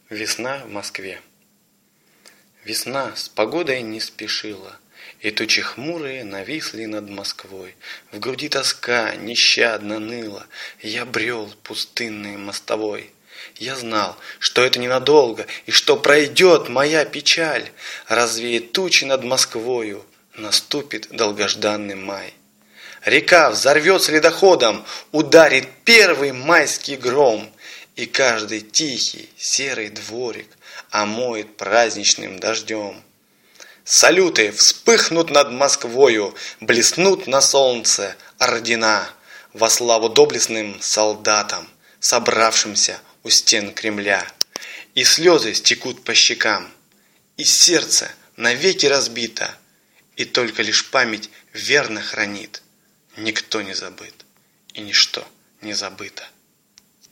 Весна в Москве. Весна с погодой не спешила, и тучи хмурые нависли над Москвой. В груди тоска нещадно ныла, я брел пустынной мостовой. Я знал, что это ненадолго, и что пройдет моя печаль, развеет тучи над Москвою, наступит долгожданный май. Река взорвется ледоходом, ударит первый майский гром, и каждый тихий серый дворик омоет праздничным дождем. Салюты вспыхнут над Москвою, блеснут на солнце ордена во славу доблестным солдатам, собравшимся у стен Кремля. И слезы стекут по щекам, и сердце навеки разбито, и только лишь память верно хранит. Никто не забыт, и ничто не забыто.